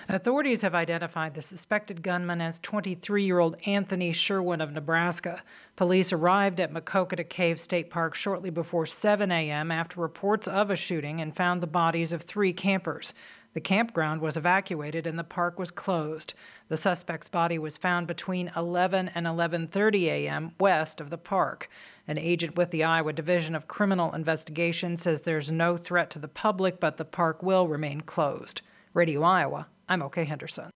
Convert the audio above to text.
Authorities have identified the suspected gunman as 23-year-old Anthony Sherwin of Nebraska. Police arrived at Maquoketa Cave State Park shortly before 7 a.m. after reports of a shooting and found the bodies of 3 campers. The campground was evacuated and the park was closed. The suspect's body was found between 11 and 11:30 a.m. west of the park. An agent with the Iowa Division of Criminal Investigation says there's no threat to the public, but the park will remain closed. Radio Iowa, I'm OK Henderson.